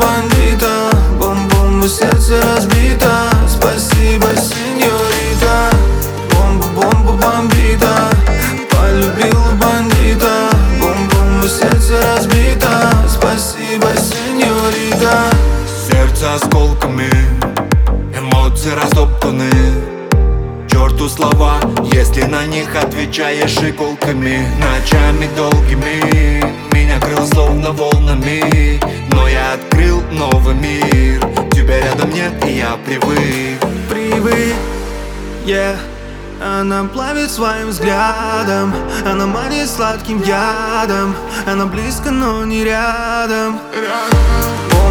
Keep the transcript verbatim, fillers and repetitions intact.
бандита. Бум-бум, и сердце разбито. Спасибо, сеньорита. Бомба-бомба бомбита. Полюбила бандита. Бум-бум, и сердце разбито. Спасибо, сеньорита. Сердце осколками, эмоции растоптаны. Черту слова, если на них отвечаешь иголками. Ночами долгими меня крыло словно волнами, но я открыл новый мир. Тебя рядом нет, и я привык. Привык, yeah. Она плавит своим взглядом. Она манит сладким ядом. Она близко, но не рядом.